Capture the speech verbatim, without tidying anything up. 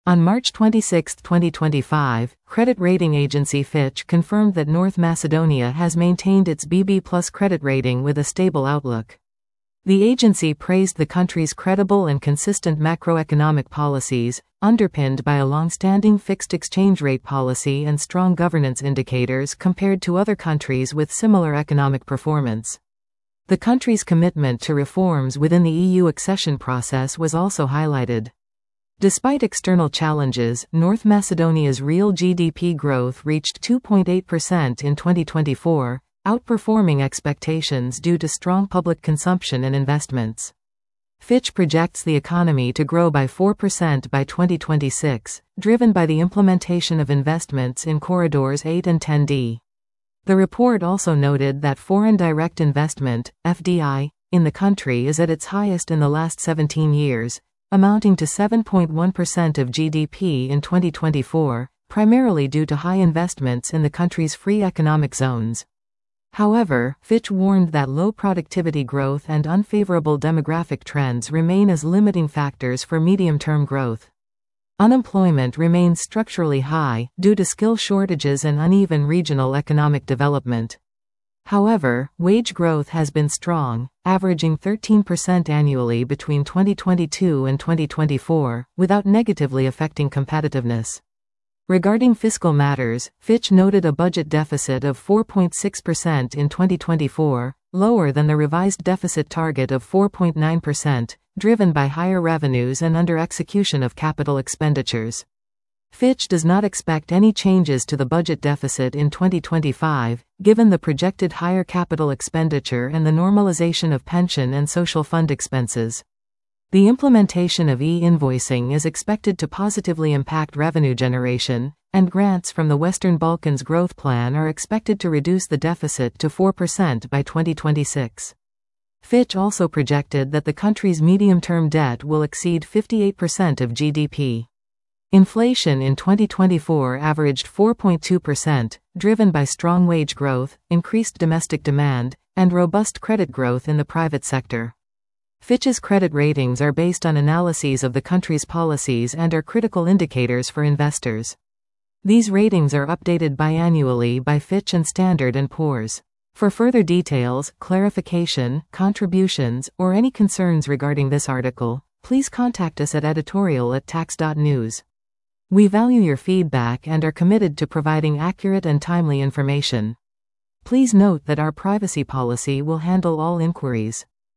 On March twenty-sixth, twenty twenty-five, credit rating agency Fitch confirmed that North Macedonia has maintained its B B plus credit rating with a stable outlook. The agency praised the country's credible and consistent macroeconomic policies, underpinned by a long-standing fixed exchange rate policy and strong governance indicators compared to other countries with similar economic performance. The country's commitment to reforms within the E U accession process was also highlighted. Despite external challenges, North Macedonia's real G D P growth reached two point eight percent in twenty twenty-four, outperforming expectations due to strong public consumption and investments. Fitch projects the economy to grow by four percent by twenty twenty-six, driven by the implementation of investments in Corridors eight and ten D. The report also noted that foreign direct investment, F D I, in the country is at its highest in the last seventeen years, amounting to seven point one percent of G D P in twenty twenty-four, primarily due to high investments in the country's free economic zones. However, Fitch warned that low productivity growth and unfavorable demographic trends remain as limiting factors for medium-term growth. Unemployment remains structurally high, due to skill shortages and uneven regional economic development. However, wage growth has been strong, averaging thirteen percent annually between twenty twenty-two and twenty twenty-four, without negatively affecting competitiveness. Regarding fiscal matters, Fitch noted a budget deficit of four point six percent in twenty twenty-four, lower than the revised deficit target of four point nine percent, driven by higher revenues and under-execution of capital expenditures. Fitch does not expect any changes to the budget deficit in twenty twenty-five, given the projected higher capital expenditure and the normalization of pension and social fund expenses. The implementation of e-invoicing is expected to positively impact revenue generation, and grants from the Western Balkans Growth Plan are expected to reduce the deficit to four percent by twenty twenty-six. Fitch also projected that the country's medium-term debt will exceed fifty-eight percent of G D P. Inflation in twenty twenty-four averaged four point two percent, driven by strong wage growth, increased domestic demand, and robust credit growth in the private sector. Fitch's credit ratings are based on analyses of the country's policies and are critical indicators for investors. These ratings are updated biannually by Fitch and Standard and Poor's. For further details, clarification, contributions, or any concerns regarding this article, please contact us at editorial at tax dot news. We value your feedback and are committed to providing accurate and timely information. Please note that our privacy policy will handle all inquiries.